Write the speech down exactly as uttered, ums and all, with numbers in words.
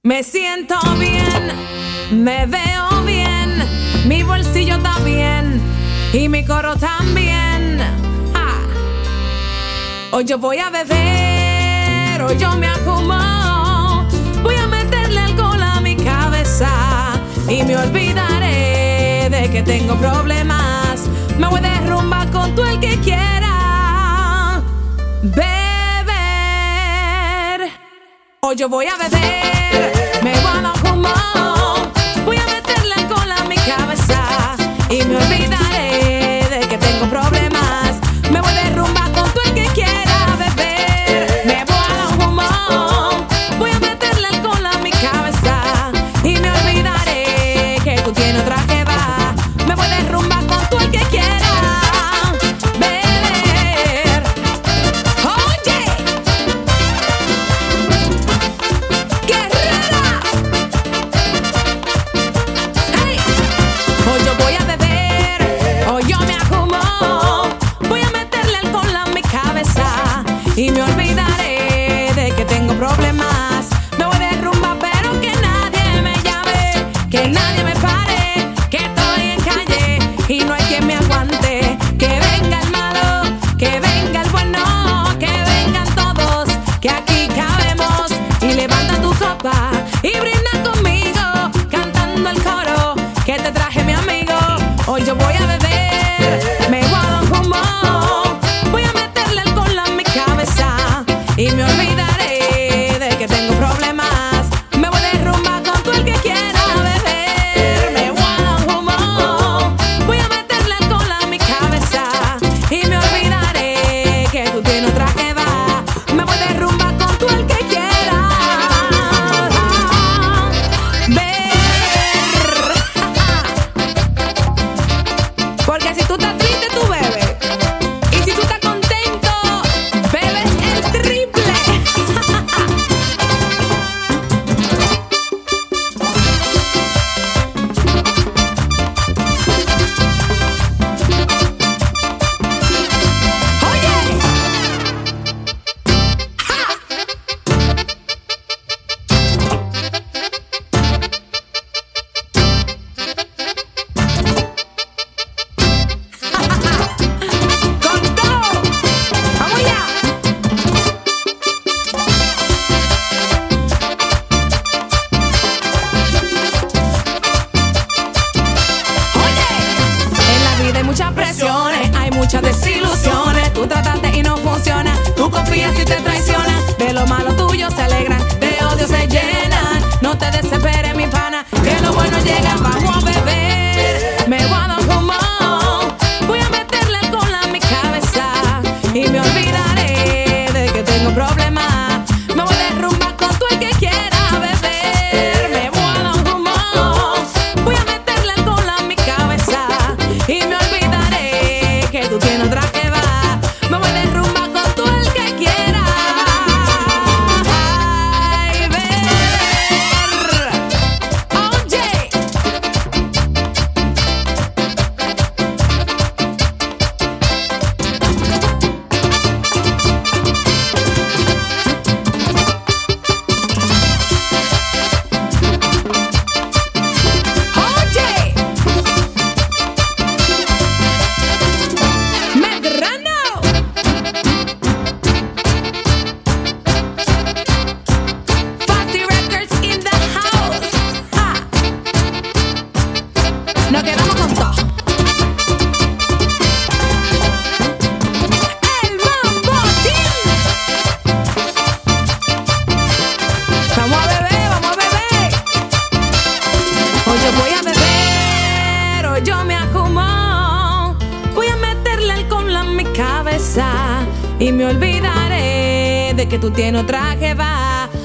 Me siento bien, me veo bien, mi bolsillo está bien y mi coro también. Ah. Hoy yo voy a beber, hoy yo me ajumo, voy a meterle alcohol a mi cabeza y me olvidaré de que tengo problemas. Me voy de rumba con todo el que quiera beber. Hoy yo voy a beber, me voy a dar humo, voy a meterle alcohol a mi cabeza y me olvidaré de que tengo problemas. Me voy de rumba con todo el que quiera beber. Me voy a dar humo, voy a meterle alcohol a mi cabeza y me olvidaré que tú tienes otra que va. Me voy de rumba con todo el que quiera beber. Oye, guerrera. Hey, hoy yo voy a beber, hoy yo me ajumo, voy a meterle alcohol a mi cabeza y me olvidaré de que tengo problemas. Me voy de rumba pero que nadie me llame, que nadie me pare, que estoy en calle y no hay quien me aguante. Que venga el malo, que venga el bueno, que vengan todos, que aquí cabemos. Y levanta tu copa y brinda conmigo, cantando el coro que te traje mi amigo. Hoy yo voy a beber, me voy a dar humo, voy a meterle alcohol a mi cabeza y me olvidaré de que tengo problemas. Me voy de rumba con todo el que quiera beber. Me voy a dar humo, voy a meterle alcohol a mi cabeza y me olvidaré que tú tienes otra que va. Me voy de rumba con todo el que quiera beber. Porque si tú estás triste, tú bebes. Y si tú estás contento, bebes el triple. Oye, ja. Con todo, vamos ya. Oye, en la vida hay muchas presiones, hay muchas desilusiones. Tú trataste y no funciona, tú confías y te traicionan. De lo malo tuyo se alegran, de odio se llenan. No te desesperes, mi pana, que lo bueno llega. Vamos a beber, me voy a dar humo, voy a meterle alcohol a mi cabeza y me olvidaré de que tengo problemas. Me voy de rumba con todo el que quiera beber. Me voy a dar humo, voy a meterle alcohol a mi cabeza y me olvidaré que tú tienes otra que va. Me voy de rumba con todo el que quiera ay, beber. Oye, oye, Medrano. Fuzzy Records in the house. Ja. Nos quedamos con todo. El Mambo Team. Vamos a beber, vamos a beber. Hoy yo voy a beber, hoy yo me ajumo, voy a meterle alcohol a mi cabeza y me olvidaré de que tú tienes otra que va.